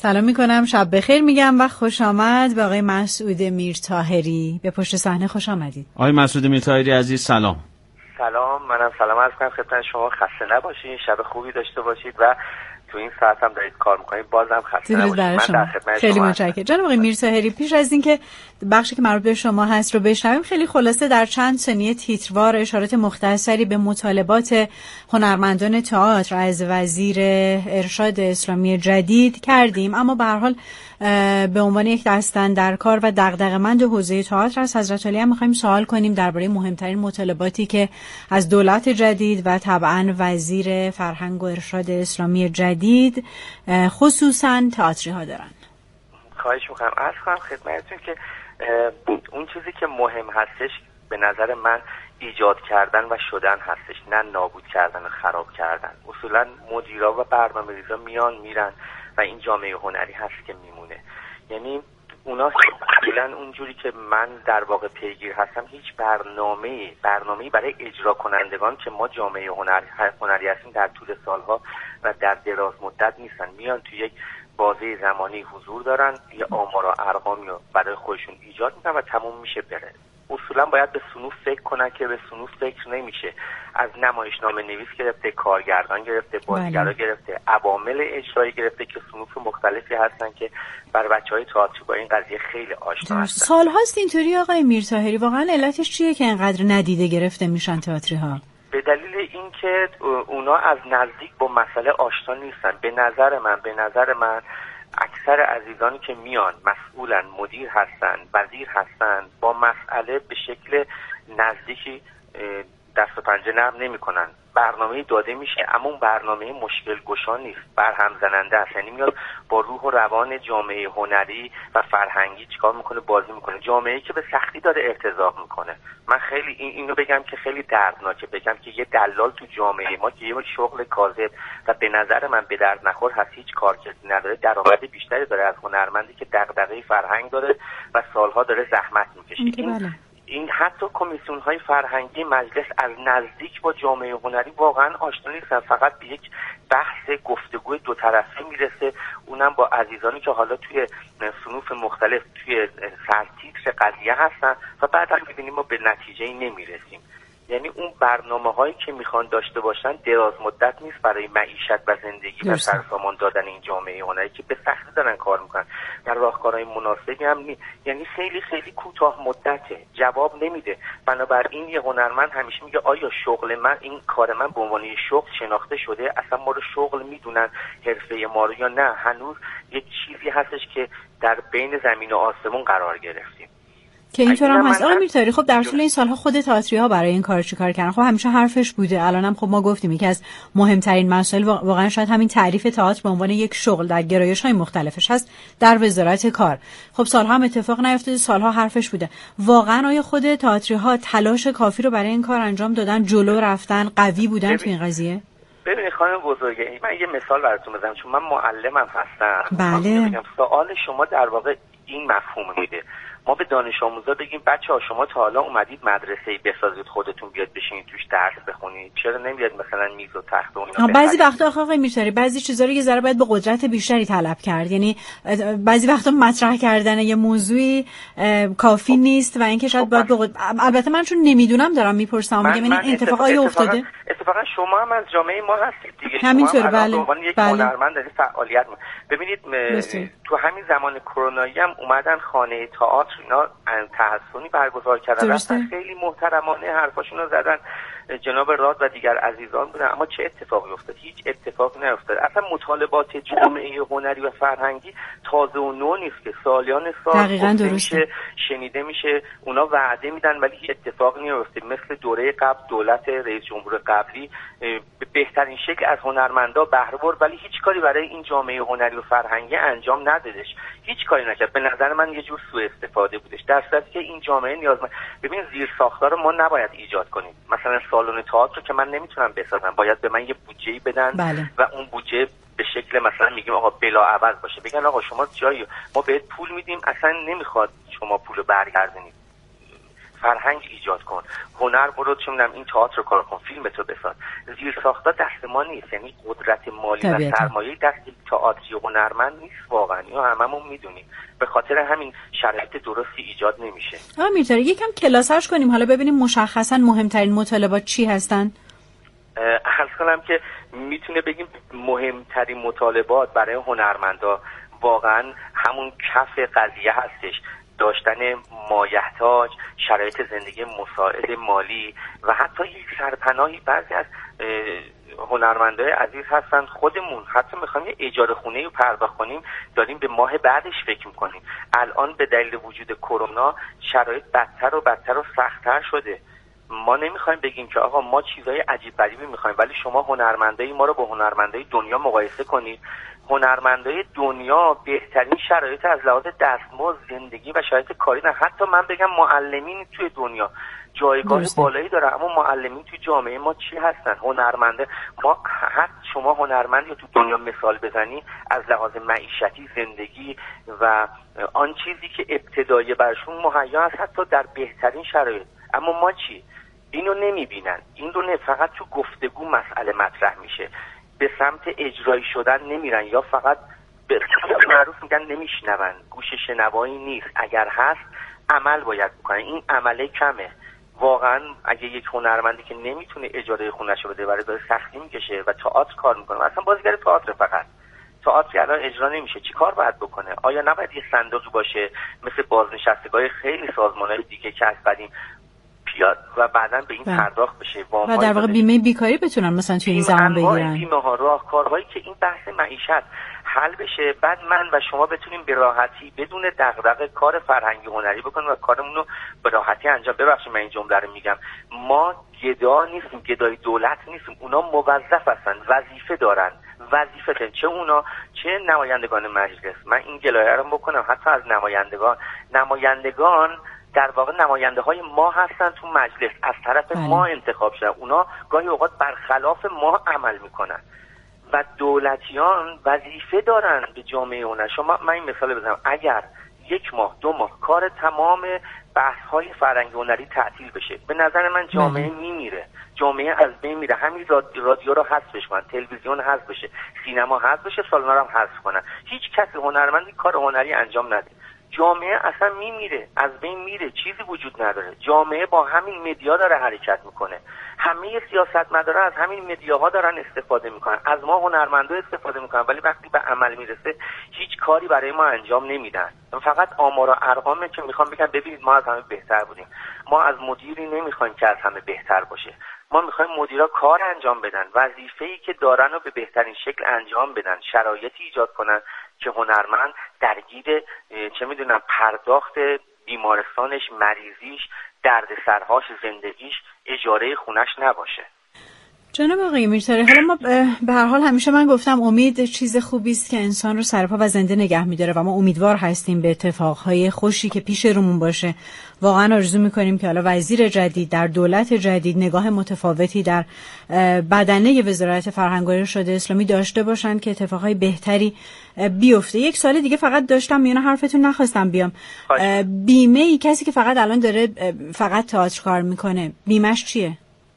سلام میکنم، شب بخیر میگم و خوش آمد به آقای مسعود میرطاهری. به پشت صحنه خوش آمدید. آقای مسعود میرطاهری عزیز سلام. سلام، منم سلام عرض کنم خدمت شما. خسته نباشید، شب خوبی داشته باشید و تو این ساعت هم دارید کار میکنید، بازم خسته نباشید. من در خدمت خیلی متشکرم. جناب آقای میرطاهری، پیش از اینکه بخشی که مربوط به شما هست رو بشنویم، خیلی خلاصه در چند ثانیه تیتروار اشارات مختصری به مطالبات هنرمندان تئاتر از وزیر ارشاد اسلامی جدید کردیم، اما به هر حال به عنوان یک دستاندرکار و دغدغه‌مند حوزه تئاتر از حضرت علی هم می‌خوایم سوال کنیم درباره مهمترین مطالباتی که از دولت جدید و طبعاً وزیر فرهنگ و ارشاد اسلامی جدید خصوصاً تئاتری‌ها دارن. خواهش می‌کنم. عرض کنم خدمتتون که اون چیزی که مهم هستش به نظر من ایجاد کردن و شدن هستش، نه نابود کردن و خراب کردن. اصولاً مدیرا و برنامه‌ریزا میان میرن و این جامعه هنری هست که میمونه. یعنی اونا اصولاً اونجوری که من در واقع پیگیر هستم هیچ برنامه‌ای برای اجرا کنندگان که ما جامعه هنری هستیم در طول سالها و در دراز مدت نیستن. میان تو یک بازه زمانی حضور دارن، یه آمار و ارقامی رو برای خودشون ایجاد میکنن و تموم میشه بره. اصولا باید به صنوف فکر کنن که به صنوف فکر نمیشه. از نمایشنامه نویس گرفته، کارگردان گرفته، بازیگرا گرفته، عوامل اجرایی گرفته که صنوف مختلفی هستن که برای بچهای تئاتر با این قضیه خیلی آشنا هستن. سال‌هاست اینطوری آقای میرطاهری، واقعا علتش چیه که اینقدر ندیده گرفته میشن تئاتری‌ها؟ به دلیل اینکه اونا از نزدیک با مسئله آشنا نیستن. به نظر من اکثر عزیزانی که میان مسئولن، مدیر هستن، وزیر هستن، با مسئله به شکل نزدیکی دست و پنجه نرم نمی‌کنن. برنامه داده میشه اما اون برنامه مشکل گشا نیست، برهم زننده است. یعنی میاد با روح و روان جامعه هنری و فرهنگی چیکار میکنه؟ بازی میکنه. جامعه‌ای که به سختی داره ارتزاق میکنه. من خیلی اینو بگم که خیلی دردناکه، بگم که یه دلال تو جامعه ما که یه شغل کاذب و به نظر من به درد نخور هست، هیچ کارکردی نداره، درآمد بیشتری داره از هنرمندی که دغدغه فرهنگ داره و سالها داره زحمت میکشه. این حتی کمیسیون‌های فرهنگی مجلس از نزدیک با جامعه هنری واقعا آشنا نیستن، فقط به یک بحث گفتگوی دو طرفه میرسه، اونم با عزیزانی که حالا توی صنوف مختلف توی سرتیتر قضیه هستن و بعد هم می‌بینیم ما به نتیجه‌ای نمیرسیم. یعنی اون برنامه‌هایی که میخوان داشته باشن دراز مدت نیست برای معیشت و زندگی و سرسامان دادن این جامعه هنری که به سختی دارن کار میکنن. در راهکارهای مناسبی هم نیست. یعنی خیلی خیلی کوتاه مدته، جواب نمیده. بنابراین یه هنرمند همیشه میگه آیا شغل من، این کار من به عنوان شغل شناخته شده؟ اصلا ما رو شغل میدونن، حرفه ما رو، یا نه هنوز یک چیزی هستش که در بین زمین و آسمون قرار گرفتیم. که اینطور هم هست. آقای میرطاهری، خب در طول این سالها خود تئاتری‌ها برای این کار چیکار کردن؟ خب همیشه حرفش بوده، الانم خب ما گفتیم یکی از مهمترین مسائل واقعا شاید همین تعریف تئاتر به عنوان یک شغل در گرایش‌های مختلفش هست در وزارت کار. خب سالها هم اتفاق نیفتاده، سالها حرفش بوده. واقعا آیا خود تئاتری‌ها تلاش کافی رو برای این کار انجام دادن، جلو رفتن، قوی بودن تو این قضیه؟ ببینید خانم بزرگه، من یه مثال براتون بزنم چون من معلمم هستم. بله. سوال شما در واقع این مفهوم میده. ما به دانش آموزا بگیم بچه‌ها شما تا حالا اومدید مدرسه‌ای بسازید خودتون بیاد بشینید توش درس بخونید، چرا نمیاد مثلا میز و تخت و اینا؟ بعضی وقتا آقای میرطاهری بعضی چیزا رو یه ذره باید به قدرت بیشتری طلب کرد. یعنی بعضی وقتا مطرح کردن یه موضوعی کافی نیست و اینکه شاید باید البته من چون نمیدونم دارم میپرسم، میگم این اتفاقایی افتاده. اتفاقا شما هم از جامعه ما هستید دیگه. همینطور. بله. یک هنرمند دارید فعالیت ببینید تو همین زمان کرونایی هم اومدن خانه تئاتر اینا تحسنی برگزار کردن، خیلی محترمانه حرفاشون رو زدن، جناب راد و دیگر عزیزان بودن، اما چه اتفاقی افتاد؟ هیچ اتفاقی نیفتاد. اصلا مطالبات جامعه هنری و فرهنگی تازه و نو نیست که سالیان سال شنیده میشه، اونا وعده میدن ولی هیچ اتفاقی نمیفته. مثل دوره قبل دولت رئیس جمهور قبلی به بهترین شکل از هنرمندا بهره برد ولی هیچ کاری برای این جامعه هنری و فرهنگی انجام ندادش، هیچ کاری نکرد. به نظر من یه جور سوء استفاده بودش، در صورتی که این جامعه نیازمند. ببین زیر ساختار رو ما نباید ایجاد کنیم. مثلا سالن تئاتر که من نمیتونم بسازم، باید به من یه بودجه‌ای بدن. بله. و اون بودجه به شکل مثلا میگیم آقا بلا عوض باشه، بگن آقا شما جایی ما بهت پول میدیم اصلا نمیخواد شما پولو برگردونید. فرهنگ ایجاد کن، هنر برو چه می‌دونم این تئاتر رو کار کن، فیلمتو بساز. زیرساخت‌ها دست ما نیست، یعنی قدرت مالی و سرمایه دست تئاتری و هنرمند نیست واقعا، اینو هممون میدونیم. به خاطر همین شرایط درستی ایجاد نمیشه. میتونه یکم کلاسش کنیم حالا ببینیم مشخصا مهمترین مطالبات چی هستن؟ عرض کنم که میتونه بگیم مهمترین مطالبات برای هنرمندا واقعا همون کف قضیه هستش، داشتن مایحتاج، شرایط زندگی مساعد مالی و حتی یک سرپناهی. بعضی از هنرمندای عزیز هستن خودمون حتی میخوایم یه اجاره خونه رو پرداخت کنیم داریم به ماه بعدش فکر میکنیم. الان به دلیل وجود کرونا شرایط بدتر و بدتر و سخت‌تر شده. ما نمیخوایم بگیم که آقا ما چیزای عجیب غریبی میخوایم، ولی شما هنرمندای ما رو با هنرمندای دنیا مقایسه کنید. هنرمندای دنیا بهترین شرایط از لحاظ دستمزد، زندگی و شرایط کاری نه. حتی من بگم معلمین توی دنیا جایگاه بالایی داره، اما معلمین توی جامعه ما چی هستن؟ هنرمنده. ما حتی شما هنرمندی تو دنیا مثال بزنی از لحاظ معیشتی، زندگی و آن چیزی که ابتدایی برشون مهیا است حتی در بهترین شرایط، اما ما چی؟ اینو نمیبینن. این رو نه، فقط تو گفتگو مسئله مطرح میشه، به سمت اجرایی شدن نمیرن، یا فقط به معروف میگن نمیشنون، گوش شنوایی نیست. اگر هست عمل باید بکنن، این عمله کمه. واقعا اگه یک هنرمندی که نمیتونه اجاره خونه‌ش رو بده، برای داره سختی میکشه و تئاتر کار میکنه، اصلا بازیگر تئاتر، فقط تئاتر الان اجرا نمیشه، چی کار باید بکنه؟ آیا نباید یه صندوقی باشه مثل بازنشستگاه خیلی سازمان‌های دیگه که از قدیم پیاد و بعداً به این پرداخت بشه و در واقع بیمه بیکاری بتونن مثلا توی این زمان بگیرن، بیمه ها، راهکارهایی که این بحث معیشت حل بشه، بعد من و شما بتونیم به راحتی بدون دغدغه کار فرهنگی هنری بکنیم و کارمون رو به راحتی انجام. ببخشید من این جمله رو میگم، ما گدا نیستیم، گدای دولت نیستیم، اونا موظف هستن، وظیفه دارن، وظیفه دارن، چه اونا چه نمایندگان مجلس. من این گلایه رو بکنم حتی از نمایندگان در واقع نماینده های ما هستن تو مجلس، از طرف ما انتخاب شدن، اونا گاهی اوقات برخلاف ما عمل میکنن و دولتیان وظیفه دارن به جامعه اونها. شما من این مثال بزنم، اگر 1 ماه 2 ماه کار تمام بحث های فرهنگی هنری تعطیل بشه، به نظر من جامعه میمیره، جامعه از بین میره. همین رادیو رو حذفش کنن، تلویزیون حذف بشه، سینما حذف بشه، سالن رو هم حذف کنن، هیچ کسی هنرمندی کار هنری انجام نده، جامعه اصلا میمیره، از بین میره، چیزی وجود نداره. جامعه با همین مدیا داره حرکت میکنه، همه سیاستمدارا از همین مدیاها دارن استفاده میکنن، از ما هنرمندا استفاده میکنن، ولی وقتی به عمل میرسه هیچ کاری برای ما انجام نمیدن. فقط آمار و ارقامه که میخوام بگم ببینید ما از همه بهتر بودیم. ما از مدیری نمیخوایم که از همه بهتر باشه، ما میخوایم مدیرا کار انجام بدن، وظیفه‌ای که دارن رو به بهترین شکل انجام بدن، شرایطی ایجاد کنن که هنرمند درگیر چه میدونم پرداخت بیمارستانش، مریضیش، دردسرهاش، زندگیش، اجاره خونش نباشه. جناب آقای میرطاری، حالا ما به هر حال همیشه من گفتم امید چیز خوبی است که انسان رو سرپا و زنده نگه می‌داره و ما امیدوار هستیم به اتفاقهای خوشی که پیش رومون باشه. واقعا آرزو می‌کنیم که حالا وزیر جدید در دولت جدید نگاه متفاوتی در بدنه وزارت فرهنگ و ارشاد اسلامی داشته باشن که اتفاقهای بهتری بیفته. یک سال دیگه فقط داشتم میونه حرفتون نخواستم بیام. بیمه کسی که فقط الان داره فقط تئاتر کار میکنه بیمه‌اش چیه؟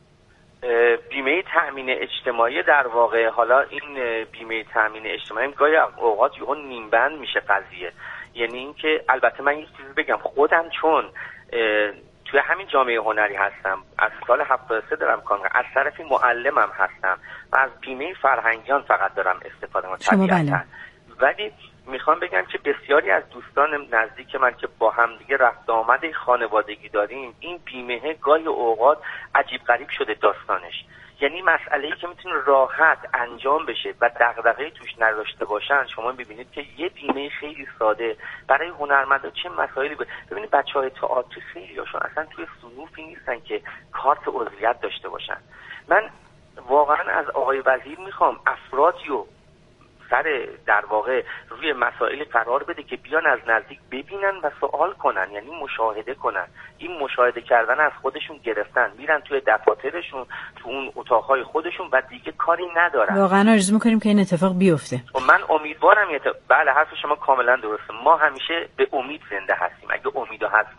بیمه تأمین اجتماعی در واقع. حالا این بیمه تأمین اجتماعی گاهی اوقات یهو نیم بند میشه قضیه، یعنی اینکه البته من یک چیزی بگم، خودم چون توی همین جامعه هنری هستم، از سال 73 دارم کار میکنم، از طرفی معلمم هستم و از بیمه فرهنگیان فقط دارم استفاده میکنم. ولی میخوام بگم که بسیاری از دوستان نزدیک من که با هم دیگه رفت آمد خانوادگی داریم، این بیمه گاهی اوقات عجیب غریب شده داستانش، یعنی مسئله‌ای که میتونه راحت انجام بشه و دغدغه‌ای توش نداشته باشن. شما ببینید که یه بیمه خیلی ساده برای هنرمندا چه مسائلی ببینید بچهای تئاتر خیلی‌هاشون اصلا توی صنوفی نیستن که کارت عضویت داشته باشن. من واقعا از آقای وزیر میخوام افرادی رو سر در واقع روی مسائل قرار بده که بیان از نزدیک ببینن و سوال کنن، یعنی مشاهده کنن. این مشاهده کردن از خودشون گرفتن، میرن توی دفاترشون، تو اون اتاقهای خودشون و دیگه کاری ندارن. واقعا آرزو می‌کنیم که این اتفاق بیفته. من امیدوارم بله حرف شما کاملا درسته، ما همیشه به امید زنده هستیم، اگه امیدو حذف کنیم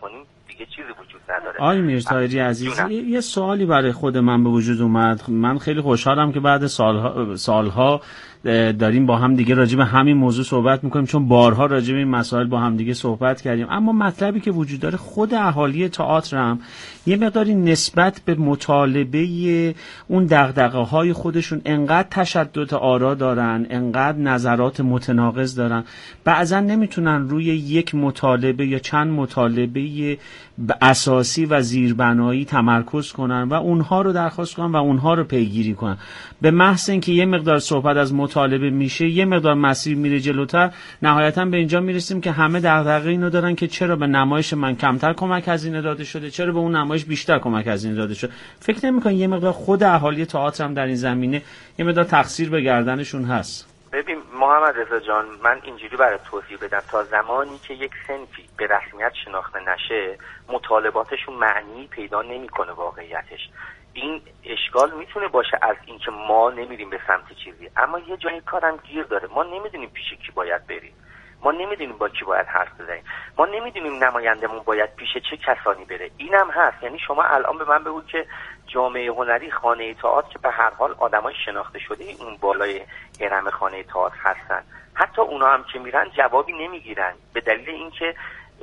دیگه چیزی وجود نداره. آقای میرطاهری عزیز، یه سوالی برای خود من به وجود اومد. من خیلی خوشحالم که بعد سالها داریم با هم دیگه راجع به همین موضوع صحبت میکنیم، چون بارها راجع به این مسائل با هم دیگه صحبت کردیم. اما مطلبی که وجود داره، خود اهالی تئاتر هم یه مقداری نسبت به مطالبه اون دغدغه‌های خودشون انقدر تشدد آرا دارن، انقدر نظرات متناقض دارن، بعضا نمیتونن روی یک مطالبه یا چند مطالبه اساسی و زیربنایی تمرکز کنن و اونها رو درخواست کنن و اونها رو پیگیری کنن. به محض اینکه یه مقدار صحبت از مطالبه میشه، یه مقدار مسیر میره جلوتر، نهایتا به اینجا میرسیم که همه دغدغه اینو دارن که چرا به نمایش من کمتر کمک هزینه داده شده، چرا به اون نمایش بیشتر کمک هزینه داده شده. فکر نمی‌کنی یه مقدار خود اهالی تئاتر هم در این زمینه یه مقدار تقصیر به گردنشون هست؟ ببین محمد رضا جان، من اینجوری برای توضیح بدم، تا زمانی که یک صنفی به رسمیت شناخته نشه، مطالباتشون معنی پیدا نمیکنه. واقعیتش این اشکال میتونه باشه از اینکه ما نمیریم به سمت چیزی، اما یه جای کارم گیر داره. ما نمیدونیم پیش کی باید بریم، ما نمیدونیم با کی باید حرف بزنیم، ما نمیدونیم نمایندمون باید پیش چه کسانی بره. اینم هست. یعنی شما الان به من بگو که جامعه هنری، خانه تئاتر که به هر حال آدمای شناخته شده اون بالای هرم خانه تئاتر هستن، حتی اونا هم که میرن جوابی نمیگیرن، به دلیل اینکه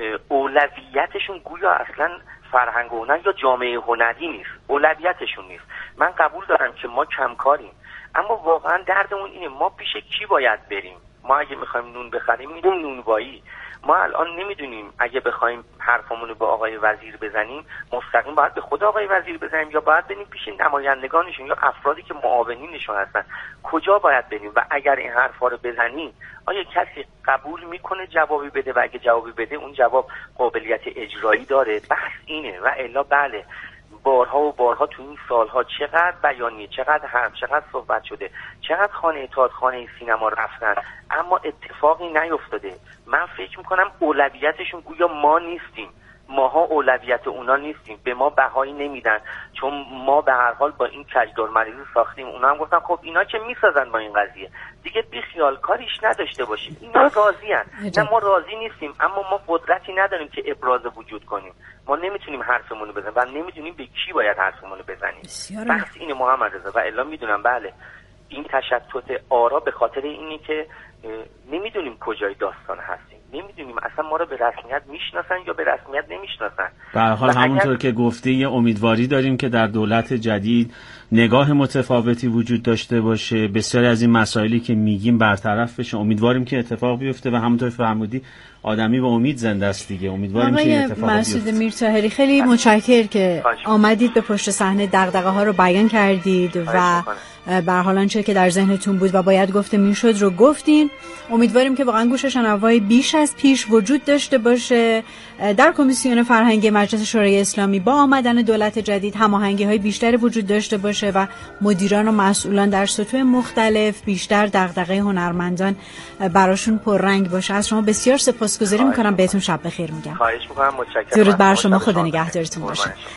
اولویتشون گویا اصلا فرهنگ و هنر یا جامعه هنری نیست، اولویتشون نیست. من قبول دارم که ما کمکاریم، اما واقعا دردمون اینه ما پیش کی باید بریم. ما اگه میخوایم نون بخریم میریم نونوایی. ما الان نمیدونیم اگه بخوایم حرفمون رو به آقای وزیر بزنیم مستقیم باید به خود آقای وزیر بزنیم یا باید بریم پیش نمایندگانشون یا افرادی که معاونینشون هستن. کجا باید بریم؟ و اگر این حرفا رو بزنیم آیا کسی قبول میکنه جوابی بده؟ و اگه جوابی بده اون جواب قابلیت اجرایی داره؟ بحث اینه. و الا بله، بارها و بارها تو این سالها چقدر بیانیه، چقدر حرف، چقدر صحبت شده، چقدر خانه تئاتر، خانه سینما رفتن، اما اتفاقی نیفتاده. من فکر میکنم اولویتشون گویا ما نیستیم، ماها اولویت اونا نیستیم، به ما بهایی نمیدن، چون ما به هر حال با این کجدار مریضی ساختیم. اونا هم گفتن خب اینا که میسازن با این قضیه دیگه بی خیال کاریش نداشته باشیم. اینا راضین. نه ما راضی نیستیم، اما ما قدرتی نداریم که ابراز وجود کنیم. ما نمیتونیم حرفمون رو بزنیم و نمیدونیم به کی باید حرفمون رو بزنیم. بحث اینه محمد رضا. و الا میدونم بله این تشتت آرا به خاطر اینی که نمیدونیم کجای داستان هستیم، نمیدونیم اصلا ما رو به رسمیت میشناسن یا به رسمیت نمیشناسن. به هر حال همونطور که گفتی یه امیدواری داریم که در دولت جدید نگاه متفاوتی وجود داشته باشه، بسیاری از این مسائلی که میگیم برطرف بشه. امیدواریم که اتفاق بیفته و همونطور فرمودی آدمی به امید زنده است دیگه. امیدواریم که اتفاق بیفته. مسعود میرطاهری خیلی متشکرم که آمدید به پشت صحنه دغدغه ها رو بیان کردید و به هر حال آنچه که در ذهنتون بود و باید گفته میشد رو گفتین. امیدواریم که واقعا گوش شنوایی بیش از پیش وجود داشته باشه. در کمیسیون فرهنگی مجلس شورای اسلامی با آمدن دولت جدید هماهنگی‌های بیشتری وجود داشته باشه و مدیران و مسئولان در سطوح مختلف بیشتر دغدغه هنرمندان براشون پررنگ باشه. از شما بسیار سپاسگزاری میکنم. بهتون شب بخیر میگم. خواهش میکنم. متشکرم. درود بر شما. خدا نگهدارتون باشه.